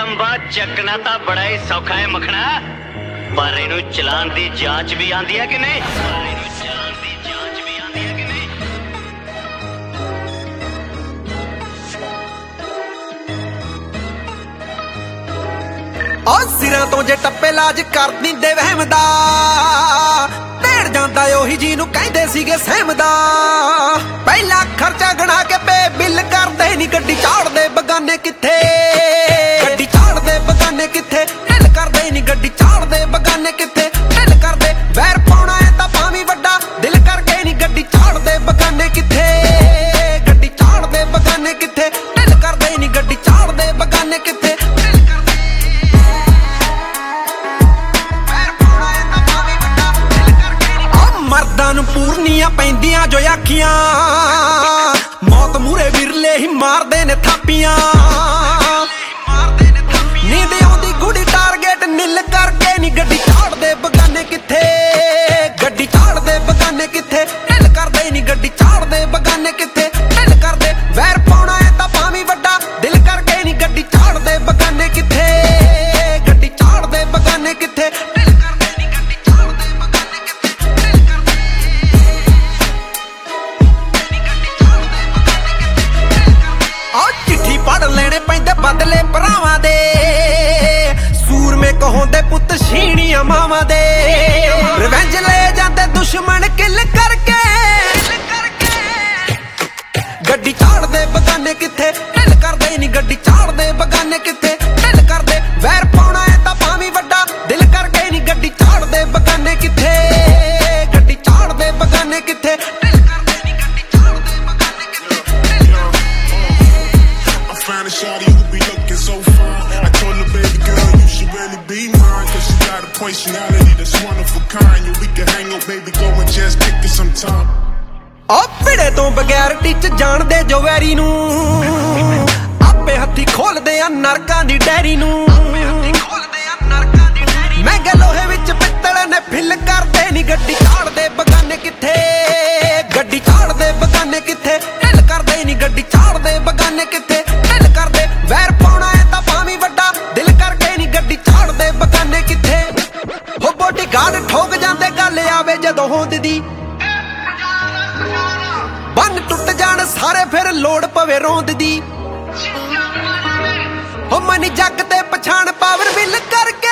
तंबा चकना तो बड़ा ही सौखा है मखना, पर इनू चलान दी जांच भी आंदी है कि नहीं? सिरां तो जे टप्पे लाज कर दिंदे वहम दा, ढेड़ जांदा ओही जी नूं कहंदे सीगे सहमदा। पहला खर्चा गणा के पे बिल करदे नी, गड्डी झाड़दे बगाने किथे, गड्डी झाड़दे बगाने किथे, ढिल करदे नी गड्डी झाड़दे बगाने किथे, ढिल करदे वैर पाउणा है तां भावी वड्डा, दिल करके नी गड्डी झाड़दे बगाने किथे, गड्डी झाड़दे बगाने किथे, ढिल करदे नी गड्डी झाड़दे बगाने किथे। मर्दां नूं पूरनियां पैंदियां जो आखियां, मौत मूरे विरले ही मारदे ने थापियां। नींद आउंदी गुड़ी टारगेट नील करके नी, गड्डी झाड़दे बगाने किथे, गड्डी झाड़दे बगाने किथे, ढिल करदे नी गड्डी झाड़दे बगाने किथे, ढिल करदे वैर पाउणा है तां भावी वड्डा, दिल करके नी गड्डी झाड़दे बगाने किथे, गड्डी झाड़दे बगाने किथे। बदले भरावां दे सूरमे कहोंदे पुत छीणियां मावां दे, रिवेंज ले जांदे दुश्मन किल करके, गड्डी झाड़दे बगाने किथे, ढिल करदे नी गड्डी झाड़दे बगाने किथे, ढिल करदे वैर पाउणा है तां भावी वड्डा, दिल करके नी गड्डी झाड़दे बगाने किथे, गड्डी झाड़दे बगाने किथे। Find a shawty who be looking so fine. I told her, baby girl, you should really be mine, cause she got a personality that's one of a kind. Yeah, we can hang out, baby, go and just kick it sometime. ਭਿੜੇ ਤੋਂ ਬਗੈਰ ਟਿੱਚ ਜਾਣਦੇ ਜੋ very ਨੂੰ, ਆਪੇ ਹੱਥੀ ਖੋਲਦੇ ਆ ਨਰਕਾਂ ਦੀ ਡੈਰੀ ਨੂੰ। ਮਹਿੰਗੇ ਲੋਹੇ ਵਿੱਚ ਪਿੱਤਲ ਨੇ ਫਿੱਲ ਕਰਦੇ ਨੀ, ਗੱਡੀ ਝਾੜਦੇ ਬਗਾਨੇ ਕਿੱਥੇ, ਗੱਡੀ ਝਾੜਦੇ ਬਗਾਨੇ ਕਿੱਥੇ, ਢਿਲ ਕਰਦੇ ਨੀ ਗੱਡੀ ਝਾੜਦੇ ਬਗਾਨੇ ਕਿੱਥੇ, ਢਿਲ ਕਰਦੇ ਵੈਰ ਪਾਉਣਾ ਹੈ ਤਾਂ ਭਾਵੇਂ ਵੱਡਾ, ਦਿਲ ਕਰਕੇ ਨੀ ਗੱਡੀ ਝਾੜਦੇ ਬਗਾਨੇ ਕਿੱਥੇ। ਹੋ ਬੋਡੀ ਗਾਰਡ ਠੋਕ ਜਾਂਦੇ ਗੱਲ ਆਵੇ ਜਦੋਂ ਹੋਂਦ ਦੀ, ਬੰਨ ਟੁੱਟ ਜਾਣ ਸਾਰੇ ਫਿਰ ਲੋੜ ਪਵੇ ਰੋਂਦ ਦੀ। ਹੋ ਮਨੀ ਜੱਗ ਤੇ ਪਛਾਣ ਪਾਵਰ ਬਿੱਲ ਕਰਕੇ